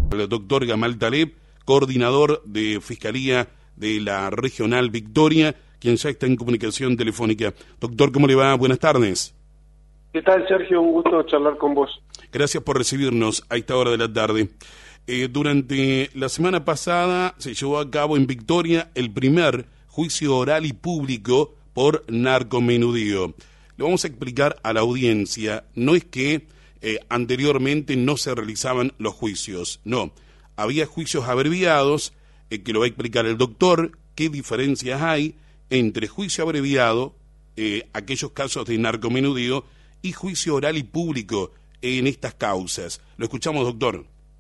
El doctor Gamal Taleb, coordinador de Fiscalía de la Regional Victoria, quien ya está en comunicación telefónica. Doctor, ¿cómo le va? Buenas tardes. ¿Qué tal, Sergio? Un gusto charlar con vos. Gracias por recibirnos a esta hora de la tarde. Durante la semana pasada se llevó a cabo en Victoria el primer juicio oral y público por narcomenudeo. Le vamos a explicar a la audiencia, no es que anteriormente no se realizaban los juicios, no, había juicios abreviados, que lo va a explicar el doctor, qué diferencias hay entre juicio abreviado, aquellos casos de narcomenudeo, y juicio oral y público en estas causas. Lo escuchamos, doctor.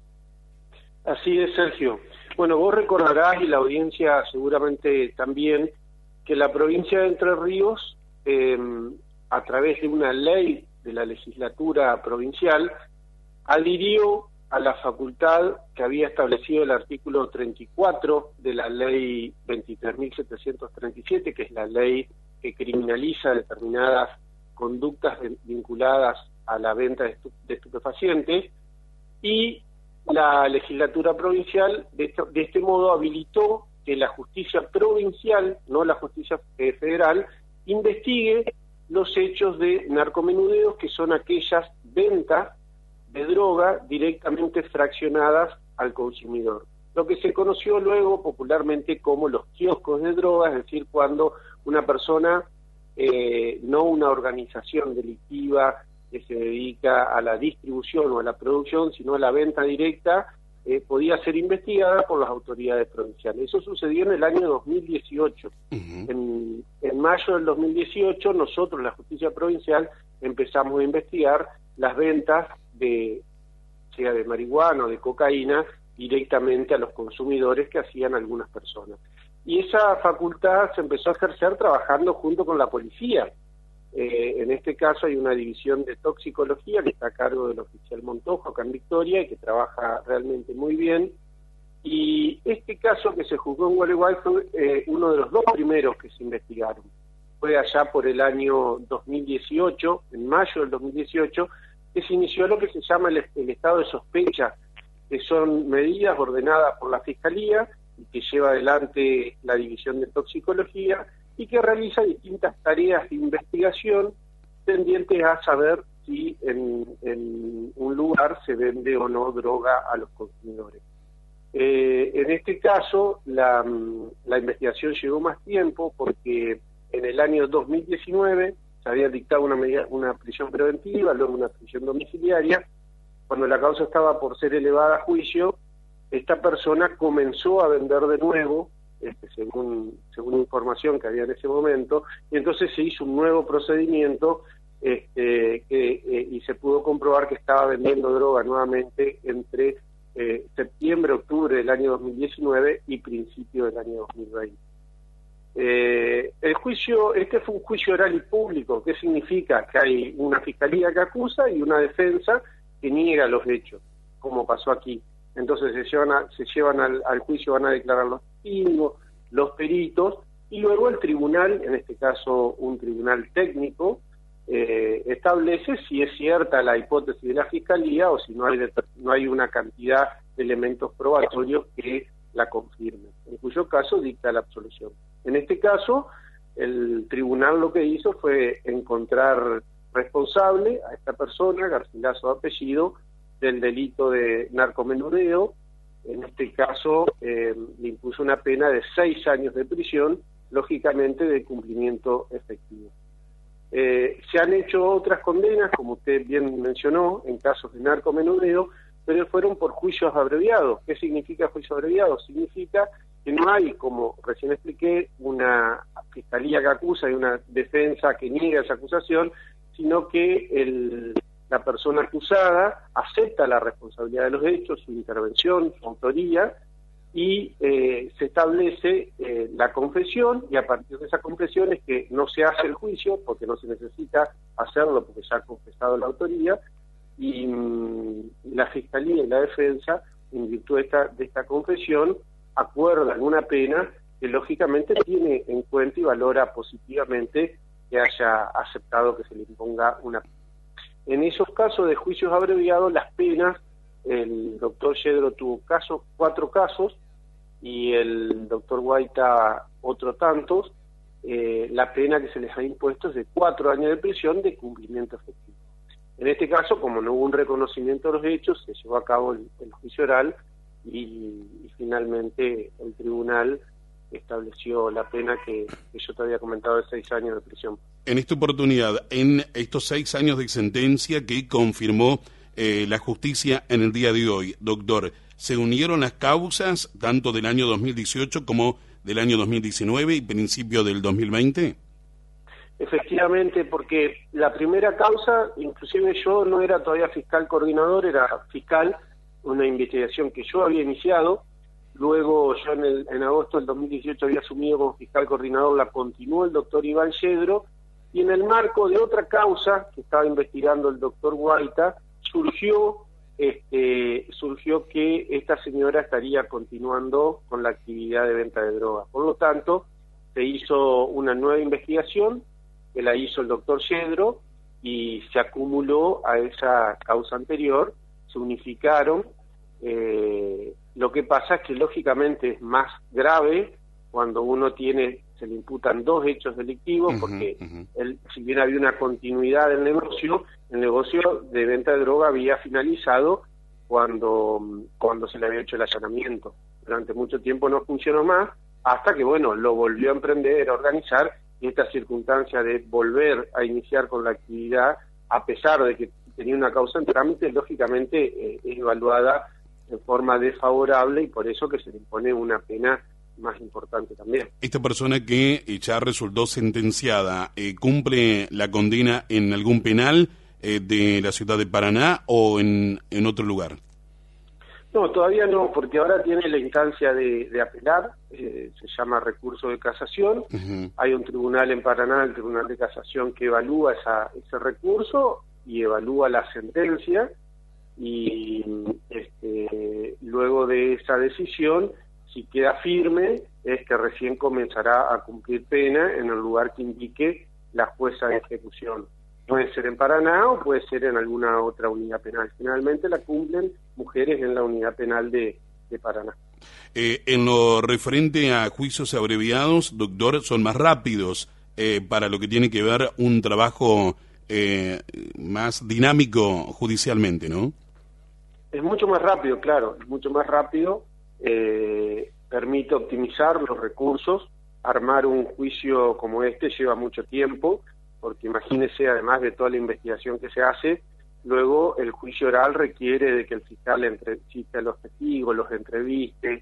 Así es, Sergio. Bueno, vos recordarás, y la audiencia seguramente también, que la provincia de Entre Ríos, a través de una ley de la legislatura provincial, adhirió a la facultad que había establecido el artículo 34 de la ley 23.737, que es la ley que criminaliza determinadas conductas vinculadas a la venta de estupefacientes, y la legislatura provincial de este modo habilitó que la justicia provincial, no la justicia federal, investigue los hechos de narcomenudeos, que son aquellas ventas de droga directamente fraccionadas al consumidor. Lo que se conoció luego popularmente como los kioscos de droga, es decir, cuando una persona, no una organización delictiva que se dedica a la distribución o a la producción, sino a la venta directa, podía ser investigada por las autoridades provinciales. Eso sucedió en el año 2018. En mayo del 2018, nosotros, la justicia provincial, empezamos a investigar las ventas sea de marihuana o de cocaína, directamente a los consumidores que hacían algunas personas. Y esa facultad se empezó a ejercer trabajando junto con la policía. En este caso hay una división de toxicología que está a cargo del oficial Montojo acá en Victoria y que trabaja realmente muy bien. Y este caso que se juzgó en Gualeguay fue uno de los dos primeros que se investigaron. Fue allá por el año 2018, en mayo del 2018, que se inició lo que se llama el estado de sospecha, que son medidas ordenadas por la Fiscalía y que lleva adelante la división de toxicología, y que realiza distintas tareas de investigación tendientes a saber si en un lugar se vende o no droga a los consumidores. En este caso, la investigación llevó más tiempo porque en el año 2019 se había dictado una prisión preventiva, luego una prisión domiciliaria. Cuando la causa estaba por ser elevada a juicio, esta persona comenzó a vender de nuevo, según información que había en ese momento, y entonces se hizo un nuevo procedimiento y se pudo comprobar que estaba vendiendo droga nuevamente entre septiembre, octubre del año 2019 y principio del año 2020. Este fue un juicio oral y público. ¿Qué significa? Que hay una fiscalía que acusa y una defensa que niega los hechos, como pasó aquí. Entonces se llevan al juicio, van a declarar los testigos, los peritos, y luego el tribunal, en este caso un tribunal técnico, establece si es cierta la hipótesis de la fiscalía o si no hay una cantidad de elementos probatorios que la confirmen, en cuyo caso dicta la absolución. En este caso, el tribunal lo que hizo fue encontrar responsable a esta persona, Garcilaso de apellido, del delito de narcomenudeo. En este caso le impuso una pena de 6 años de prisión, lógicamente de cumplimiento efectivo. Se han hecho otras condenas, como usted bien mencionó, en casos de narcomenudeo, pero fueron por juicios abreviados. ¿Qué significa juicio abreviado? Significa que no hay, como recién expliqué, una fiscalía que acusa y una defensa que niega esa acusación, sino que la persona acusada acepta la responsabilidad de los hechos, su intervención, su autoría, y se establece la confesión, y a partir de esa confesión es que no se hace el juicio, porque no se necesita hacerlo, porque ya ha confesado la autoría, y la Fiscalía y la Defensa, en virtud de esta confesión, acuerdan una pena que lógicamente tiene en cuenta y valora positivamente que haya aceptado que se le imponga una pena. En esos casos de juicios abreviados, las penas el doctor Yedro tuvo 4 casos, y el doctor Guaita otro tantos. La pena que se les ha impuesto es de 4 años de prisión de cumplimiento efectivo. En este caso, como no hubo un reconocimiento de los hechos, se llevó a cabo el juicio oral y finalmente el tribunal estableció la pena que yo te había comentado de 6 años de prisión. En esta oportunidad, en estos 6 años de sentencia que confirmó la justicia en el día de hoy, doctor, ¿se unieron las causas tanto del año 2018 como del año 2019 y principio del 2020? Efectivamente, porque la primera causa, inclusive yo no era todavía fiscal coordinador, era fiscal, una investigación que yo había iniciado. Luego yo en agosto del 2018 había asumido como fiscal coordinador, la continuó el doctor Iván Yedro, y en el marco de otra causa que estaba investigando el doctor Guaita, surgió que esta señora estaría continuando con la actividad de venta de drogas. Por lo tanto, se hizo una nueva investigación, que la hizo el doctor Yedro, y se acumuló a esa causa anterior, se unificaron. Lo que pasa es que lógicamente es más grave cuando uno se le imputan 2 hechos delictivos, porque si bien había una continuidad del negocio, el negocio de venta de droga había finalizado cuando se le había hecho el allanamiento. Durante mucho tiempo no funcionó más, hasta que lo volvió a emprender, a organizar, y esta circunstancia de volver a iniciar con la actividad, a pesar de que tenía una causa en trámite, lógicamente es evaluada en forma desfavorable, y por eso que se le impone una pena más importante también. Esta persona que ya resultó sentenciada, ¿cumple la condena en algún penal de la ciudad de Paraná o en otro lugar? No, todavía no, porque ahora tiene la instancia de apelar, se llama recurso de casación. Hay un tribunal en Paraná, el Tribunal de Casación, que evalúa ese recurso y evalúa la sentencia, y luego de esa decisión, si queda firme, es que recién comenzará a cumplir pena en el lugar que indique la jueza de ejecución. Puede ser en Paraná o puede ser en alguna otra unidad penal. Generalmente la cumplen mujeres en la unidad penal de Paraná. En lo referente a juicios abreviados, doctor, son más rápidos para lo que tiene que ver un trabajo más dinámico judicialmente, ¿no? Es mucho más rápido, claro, es mucho más rápido. Permite optimizar los recursos. Armar un juicio como este lleva mucho tiempo, porque imagínese, además de toda la investigación que se hace, luego el juicio oral requiere de que el fiscal cite a los testigos, los entreviste.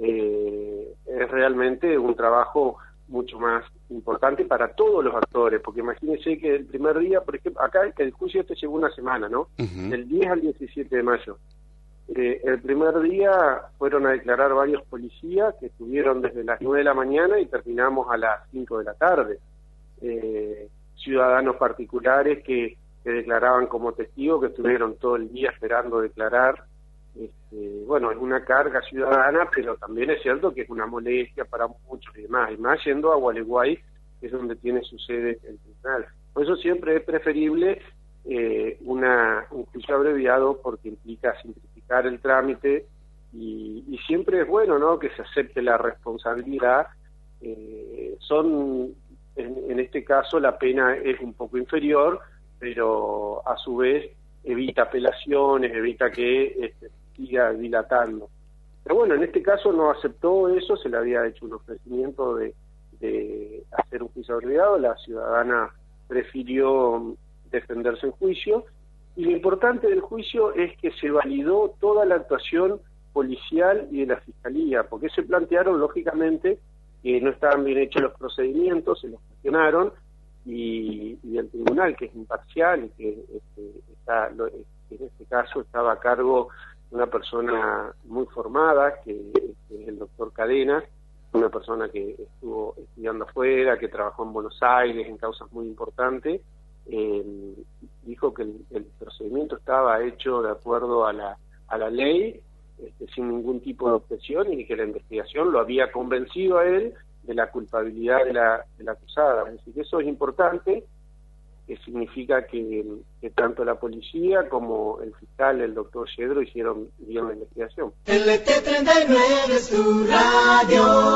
Es realmente un trabajo mucho más importante para todos los actores, porque imagínese que el primer día, por ejemplo, acá el juicio llevó una semana, ¿no? Del 10 al 17 de mayo. El primer día fueron a declarar varios policías que estuvieron desde las 9 de la mañana y terminamos a las 5 de la tarde. Ciudadanos particulares que declaraban como testigos, que estuvieron todo el día esperando declarar. Es una carga ciudadana, pero también es cierto que es una molestia para muchos y demás, y más yendo a Gualeguay, que es donde tiene su sede el tribunal. Por eso siempre es preferible un juicio abreviado, porque implica simplificar el trámite, y siempre es bueno, ¿no?, que se acepte la responsabilidad. En este caso la pena es un poco inferior, pero a su vez evita apelaciones, evita que siga dilatando. Pero en este caso no aceptó eso, se le había hecho un ofrecimiento de hacer un juicio abreviado, la ciudadana prefirió defenderse en juicio, y lo importante del juicio es que se validó toda la actuación policial y de la fiscalía, porque se plantearon lógicamente que no estaban bien hechos los procedimientos, se los cuestionaron, y el tribunal, que es imparcial y que en este caso estaba a cargo de una persona muy formada, que es el doctor Cadena, una persona que estuvo estudiando afuera, que trabajó en Buenos Aires en causas muy importantes, dijo que el procedimiento estaba hecho de acuerdo a la ley, sin ningún tipo de objeción, y que la investigación lo había convencido a él de la culpabilidad de la acusada. Es decir, eso es importante, significa que tanto la policía como el fiscal, el doctor Yedro, hicieron bien la investigación. LT39 es tu radio.